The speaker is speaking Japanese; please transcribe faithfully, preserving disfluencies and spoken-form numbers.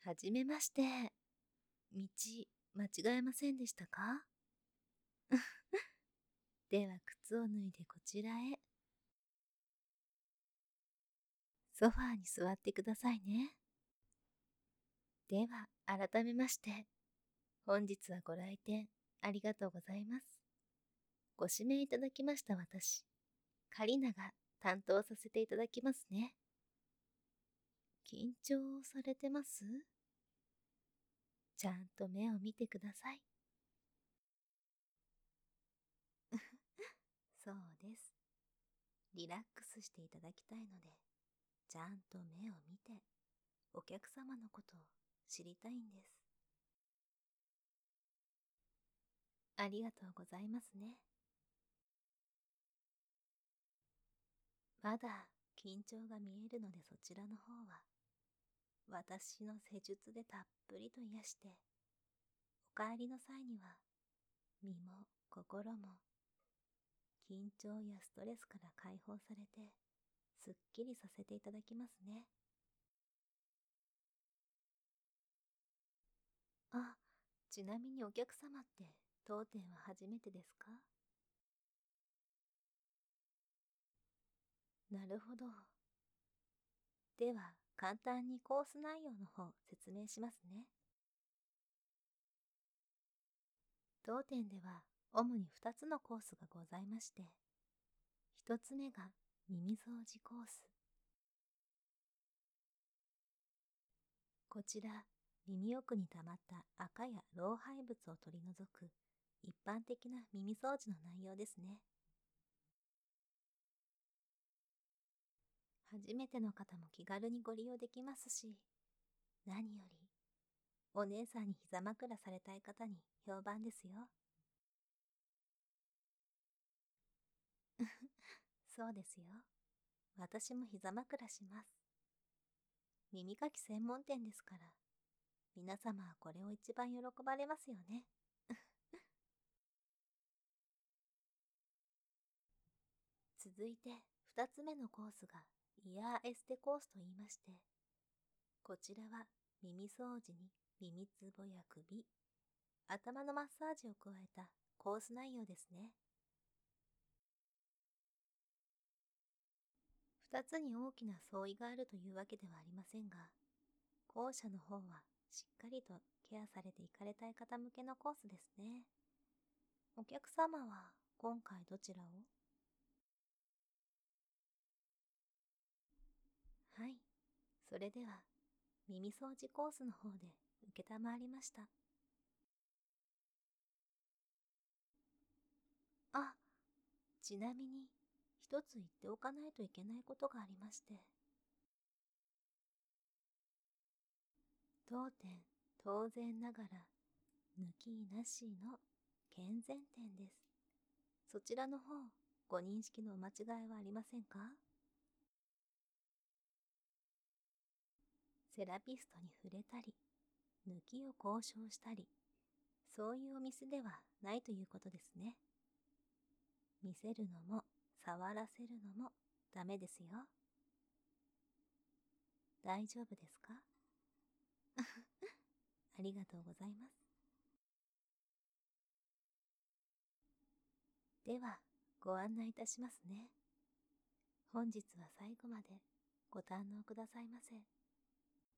はじめまして。道、間違えませんでしたか？では靴を脱いでこちらへ。ソファーに座ってくださいね。では、改めまして。本日はご来店ありがとうございます。ご指名いただきました私、カリナが担当させていただきますね。緊張されてます？ちゃんと目を見てください。そうです。リラックスしていただきたいので、ちゃんと目を見て、お客様のことを知りたいんです。ありがとうございますね。まだ緊張が見えるのでそちらの方は、私の施術でたっぷりと癒して、お帰りの際には、身も心も、緊張やストレスから解放されて、すっきりさせていただきますね。あ、ちなみにお客様って当店は初めてですか？なるほど。では、簡単にコース内容の方説明しますね。当店では主にふたつのコースがございまして、ひとつめが耳掃除コース。こちら、耳奥に溜まった垢や老廃物を取り除く一般的な耳掃除の内容ですね。初めての方も気軽にご利用できますし、何よりお姉さんに膝枕されたい方に評判ですよ。そうですよ。私も膝枕します。耳かき専門店ですから、皆様はこれを一番喜ばれますよね。続いて二つ目のコースがイヤーエステコースと言いまして、こちらは耳掃除に耳つぼや首、頭のマッサージを加えたコース内容ですね。二つに大きな相違があるというわけではありませんが、後者の方はしっかりとケアされていかれたい方向けのコースですね。お客様は今回どちらを？はい。それでは、耳掃除コースの方で受けたまわりました。あ、ちなみに、一つ言っておかないといけないことがありまして。当店、当然ながら、抜きなしの健全店です。そちらの方、ご認識のお間違いはありませんか？セラピストに触れたり、抜きを交渉したり、そういうお店ではないということですね。見せるのも、触らせるのもダメですよ。大丈夫ですか？ありがとうございます。では、ご案内いたしますね。本日は最後までご堪能くださいませ。